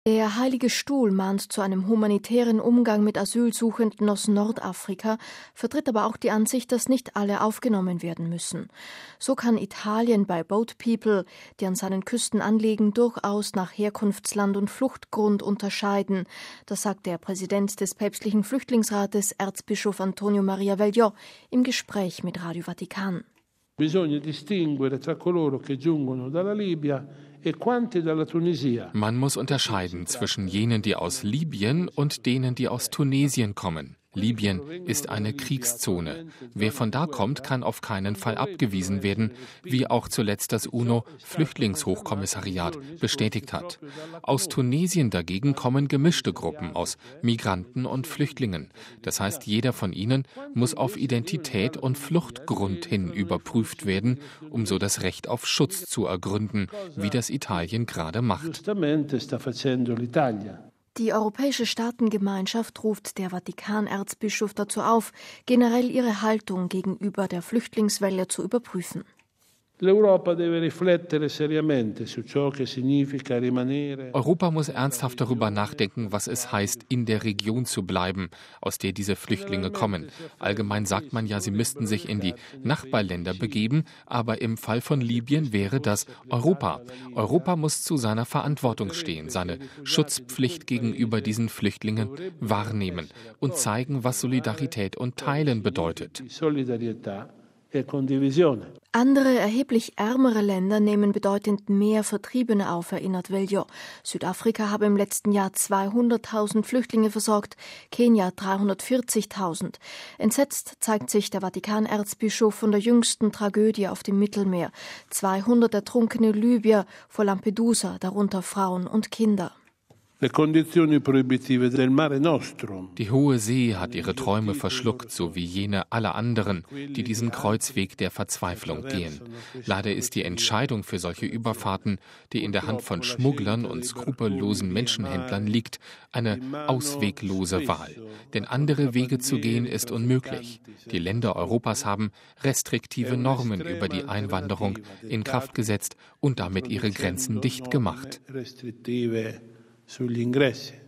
Der Heilige Stuhl mahnt zu einem humanitären Umgang mit Asylsuchenden aus Nordafrika, vertritt aber auch die Ansicht, dass nicht alle aufgenommen werden müssen. So kann Italien bei Boat People, die an seinen Küsten anlegen, durchaus nach Herkunftsland und Fluchtgrund unterscheiden. Das sagt der Präsident des päpstlichen Flüchtlingsrates, Erzbischof Antonio Maria Vegliò, im Gespräch mit Radio Vatikan. Bisogna distinguere tra coloro che giungono dalla Libia. Man muss unterscheiden zwischen jenen, die aus Libyen und denen, die aus Tunesien kommen. Libyen ist eine Kriegszone. Wer von da kommt, kann auf keinen Fall abgewiesen werden, wie auch zuletzt das UNO-Flüchtlingshochkommissariat bestätigt hat. Aus Tunesien dagegen kommen gemischte Gruppen aus Migranten und Flüchtlingen. Das heißt, jeder von ihnen muss auf Identität und Fluchtgrund hin überprüft werden, um so das Recht auf Schutz zu ergründen, wie das Italien gerade macht. Die Europäische Staatengemeinschaft ruft der Vatikan-Erzbischof dazu auf, generell ihre Haltung gegenüber der Flüchtlingswelle zu überprüfen. Europa muss ernsthaft darüber nachdenken, was es heißt, in der Region zu bleiben, aus der diese Flüchtlinge kommen. Allgemein sagt man ja, sie müssten sich in die Nachbarländer begeben, aber im Fall von Libyen wäre das Europa. Europa muss zu seiner Verantwortung stehen, seine Schutzpflicht gegenüber diesen Flüchtlingen wahrnehmen und zeigen, was Solidarität und Teilen bedeutet. Andere, erheblich ärmere Länder nehmen bedeutend mehr Vertriebene auf, erinnert Vegliò. Südafrika habe im letzten Jahr 200.000 Flüchtlinge versorgt, Kenia 340.000. Entsetzt zeigt sich der Vatikan-Erzbischof von der jüngsten Tragödie auf dem Mittelmeer. 200 ertrunkene Libyer vor Lampedusa, darunter Frauen und Kinder. Die Hohe See hat ihre Träume verschluckt, so wie jene aller anderen, die diesen Kreuzweg der Verzweiflung gehen. Leider ist die Entscheidung für solche Überfahrten, die in der Hand von Schmugglern und skrupellosen Menschenhändlern liegt, eine ausweglose Wahl. Denn andere Wege zu gehen ist unmöglich. Die Länder Europas haben restriktive Normen über die Einwanderung in Kraft gesetzt und damit ihre Grenzen dicht gemacht. Sugli ingressi.